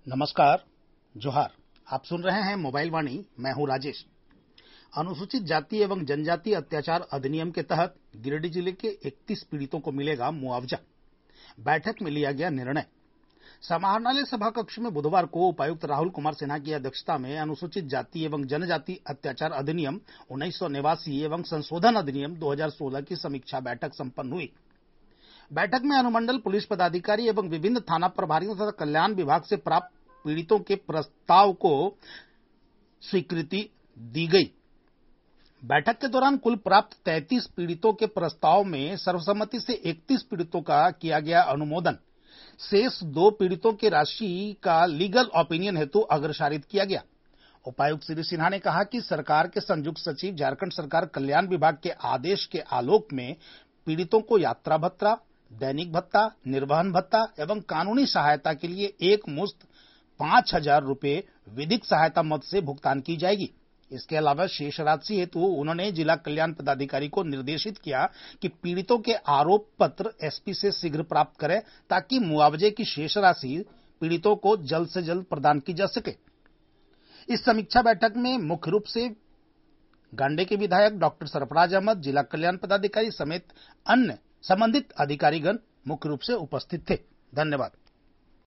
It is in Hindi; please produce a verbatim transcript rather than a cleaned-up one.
नमस्कार, जोहार। आप सुन रहे हैं मोबाइल वाणी। मैं हूं राजेश। अनुसूचित जाति एवं जनजाति अत्याचार अधिनियम के तहत गिरिडीह जिले के इकतीस पीड़ितों को मिलेगा मुआवजा। बैठक में लिया गया निर्णय। समाहरणालय सभा कक्ष में बुधवार को उपायुक्त राहुल कुमार सिन्हा की अध्यक्षता में अनुसूचित जाति एवं जनजाति अत्याचार अधिनियम उन्नीस सौ नवासी एवं संशोधन अधिनियम दो हजार सोलह की समीक्षा बैठक संपन्न हुई। बैठक में अनुमंडल पुलिस पदाधिकारी एवं विभिन्न थाना प्रभारियों तथा कल्याण विभाग से प्राप्त पीड़ितों के प्रस्ताव को स्वीकृति दी गई। बैठक के दौरान कुल प्राप्त तैंतीस पीड़ितों के प्रस्ताव में सर्वसम्मति से इकतीस पीड़ितों का किया गया अनुमोदन। शेष दो पीड़ितों की राशि का लीगल ओपिनियन हेतु अग्रसारित किया गया। उपायुक्त श्री सिन्हा ने कहा कि सरकार के संयुक्त सचिव झारखंड सरकार कल्याण विभाग के आदेश के आलोक में पीड़ितों को यात्रा भत्ता, दैनिक भत्ता, निर्वहन भत्ता एवं कानूनी सहायता के लिए एक मुश्त पांच हजार रुपये विधिक सहायता मद से भुगतान की जाएगी। इसके अलावा शेष राशि हेतु उन्होंने जिला कल्याण पदाधिकारी को निर्देशित किया कि पीड़ितों के आरोप पत्र एसपी से शीघ्र प्राप्त करें ताकि मुआवजे की शेष राशि पीड़ितों को जल्द से जल्द प्रदान की जा सके। इस समीक्षा बैठक में मुख्य रूप से गांडे के विधायक डॉक्टर सरफराज अहमद, जिला कल्याण पदाधिकारी समेत अन्य संबंधित अधिकारीगण मुख्य रूप से उपस्थित थे। धन्यवाद।